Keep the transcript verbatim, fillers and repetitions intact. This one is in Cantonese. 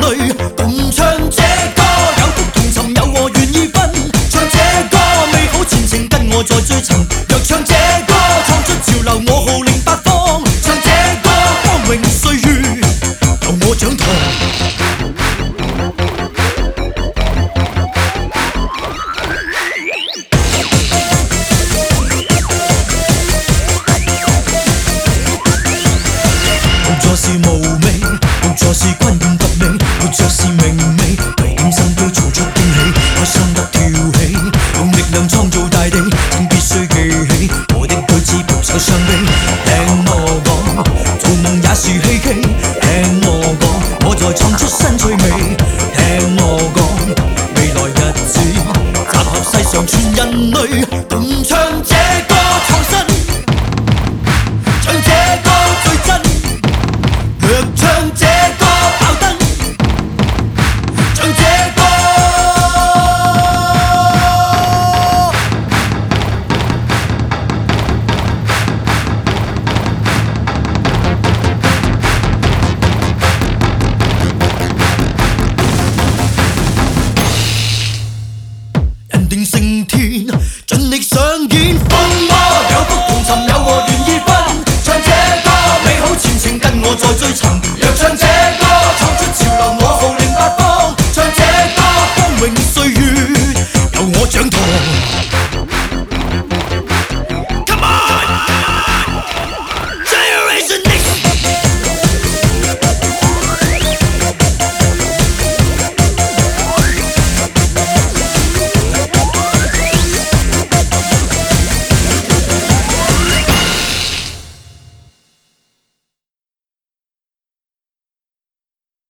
淚，共唱這歌，有福同尋，有我願意分。唱這歌，美好前程跟我在追尋。若唱這歌，創出潮流，我號令八方。唱這歌，光榮歲月由我掌舵。活着是無味，活着是軍憲革命，活着是明媚，危險心都做出驚喜，開心得跳起，用力量創造大地，請必須記起我的舉止保守傷悲。聽我講，做夢也是希冀，聽我講，我在創出新趣味。聽我講，未來日子集合世上全人類，共唱這歌創新，唱這歌最真。若唱這歌爆燈，唱這歌，人定勝天，盡力上演風魔，有福同尋，有我願意分。唱這歌，美好前程跟我在追尋。若唱這